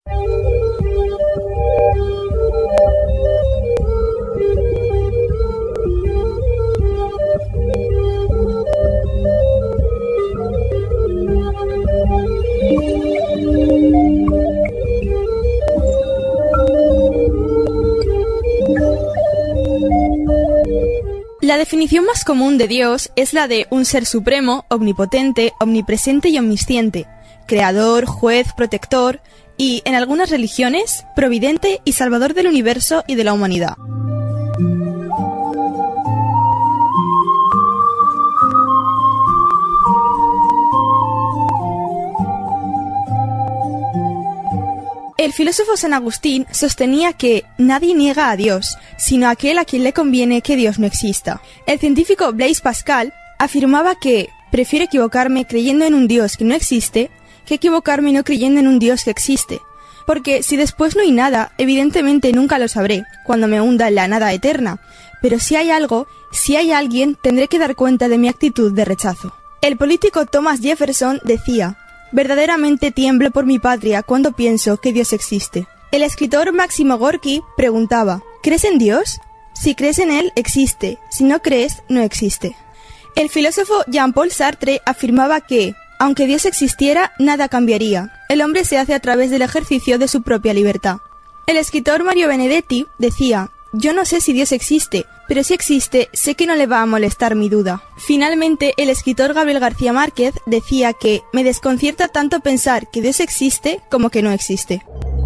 La definición más común de Dios es la de un ser supremo, omnipotente, omnipresente y omnisciente, creador, juez, protector y, en algunas religiones, providente y salvador del universo y de la humanidad. El filósofo San Agustín sostenía que nadie niega a Dios, sino aquel a quien le conviene que Dios no exista. El científico Blaise Pascal afirmaba que prefiero equivocarme creyendo en un Dios que no existe que equivocarme no creyendo en un Dios que existe. Porque si después no hay nada, evidentemente nunca lo sabré, cuando me hunda en la nada eterna. Pero si hay algo, si hay alguien, tendré que dar cuenta de mi actitud de rechazo. El político Thomas Jefferson decía: verdaderamente tiemblo por mi patria cuando pienso que Dios existe. El escritor Máximo Gorki preguntaba: ¿crees en Dios? Si crees en él, existe. Si no crees, no existe. El filósofo Jean-Paul Sartre afirmaba que, aunque Dios existiera, nada cambiaría. El hombre se hace a través del ejercicio de su propia libertad. El escritor Mario Benedetti decía: yo no sé si Dios existe, pero si existe, sé que no le va a molestar mi duda. Finalmente, el escritor Gabriel García Márquez decía que me desconcierta tanto pensar que Dios existe como que no existe.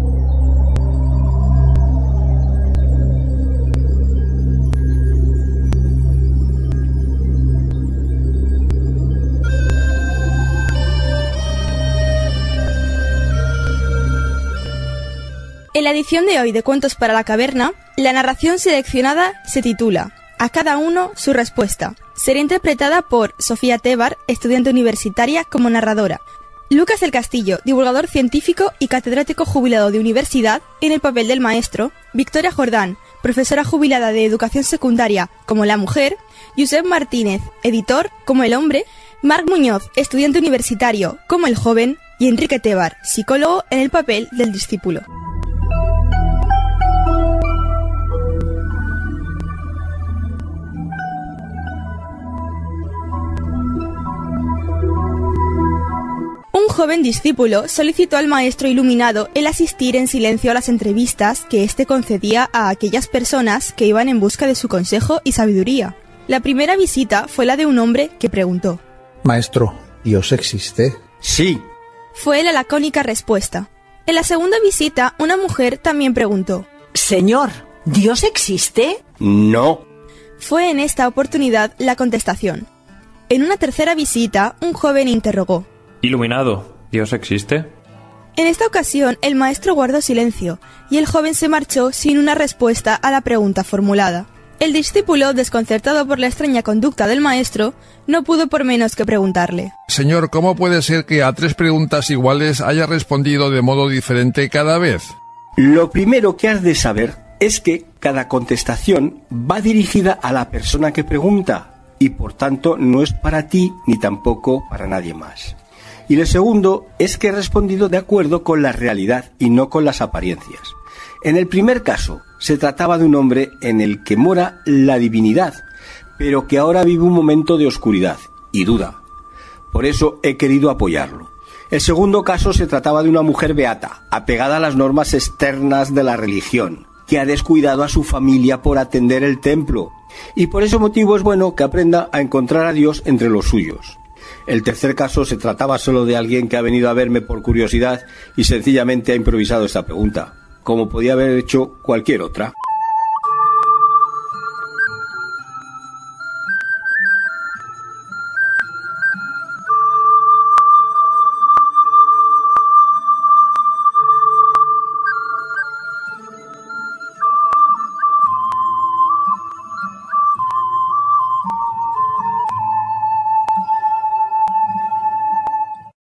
En la edición de hoy de Cuentos para la Caverna, la narración seleccionada se titula A cada uno su respuesta. Será interpretada por Sofía Tebar, estudiante universitaria, como narradora. Lucas del Castillo, divulgador científico y catedrático jubilado de universidad, en el papel del maestro. Victoria Jordán, profesora jubilada de educación secundaria, como la mujer. Josep Martínez, editor, como el hombre. Marc Muñoz, estudiante universitario, como el joven. Y Enrique Tebar, psicólogo, en el papel del discípulo. Un joven discípulo solicitó al maestro iluminado el asistir en silencio a las entrevistas que éste concedía a aquellas personas que iban en busca de su consejo y sabiduría. La primera visita fue la de un hombre que preguntó: Maestro, ¿Dios existe? Sí. Fue la lacónica respuesta. En la segunda visita, una mujer también preguntó: Señor, ¿Dios existe? No. Fue en esta oportunidad la contestación. En una tercera visita, un joven interrogó: Iluminado, ¿Dios existe? En esta ocasión, el maestro guardó silencio, y el joven se marchó sin una respuesta a la pregunta formulada. El discípulo, desconcertado por la extraña conducta del maestro, no pudo por menos que preguntarle: Señor, ¿cómo puede ser que a 3 preguntas iguales haya respondido de modo diferente cada vez? Lo primero que has de saber es que cada contestación va dirigida a la persona que pregunta, y por tanto no es para ti ni tampoco para nadie más. Y lo segundo es que he respondido de acuerdo con la realidad y no con las apariencias. En el primer caso, se trataba de un hombre en el que mora la divinidad, pero que ahora vive un momento de oscuridad y duda. Por eso he querido apoyarlo. El segundo caso se trataba de una mujer beata, apegada a las normas externas de la religión, que ha descuidado a su familia por atender el templo, y por ese motivo es bueno que aprenda a encontrar a Dios entre los suyos. El tercer caso se trataba solo de alguien que ha venido a verme por curiosidad y sencillamente ha improvisado esta pregunta, como podía haber hecho cualquier otra.